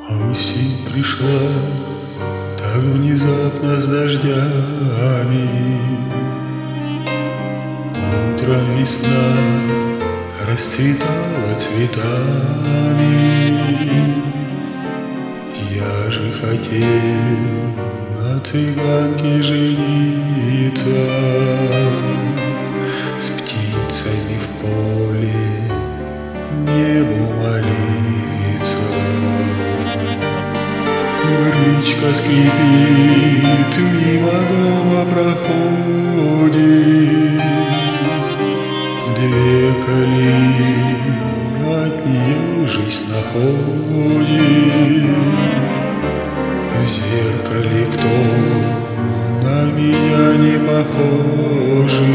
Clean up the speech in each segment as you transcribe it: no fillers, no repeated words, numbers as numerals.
Осень пришла так внезапно с дождями. Утром весна расцветала цветами. Я же хотел на цыганке жениться, с птицами в поле небу молиться. Бричка скрипит, мимо дома проходит. Две колеи от нее жизнь находит. В зеркале кто на меня не похожий.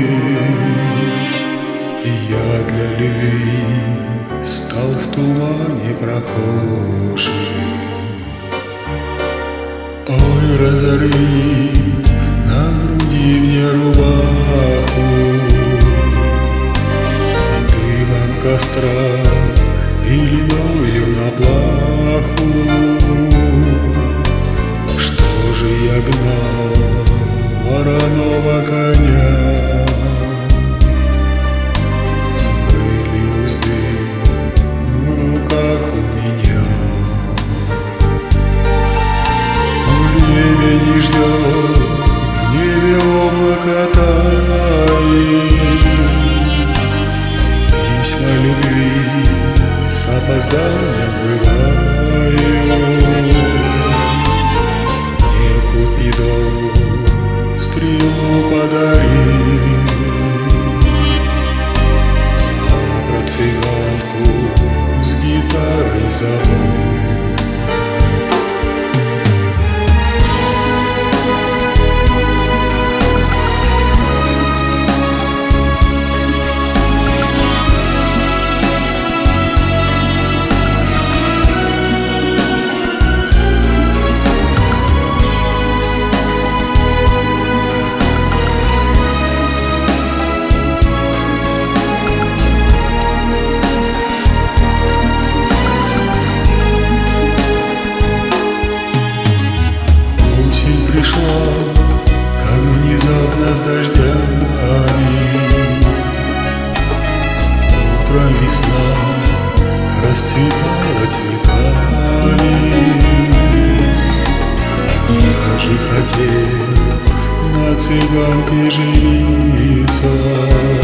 Я для любви стал в тумане прохожий. Ой, разорви на груди мне рубаху, дымом костра пеленою на плаху. Что же я гнал вороного коня? Были узды в руках у меня. Время не ждет, в небе облако тает. Письма любви с опозданием бывают. Мне Купидон стрелу подарил, а про цыганку с гитарой забыл. Пришла так внезапно с дождями. Утром весна расцветала цветами. Я же хотел на цыганке жениться,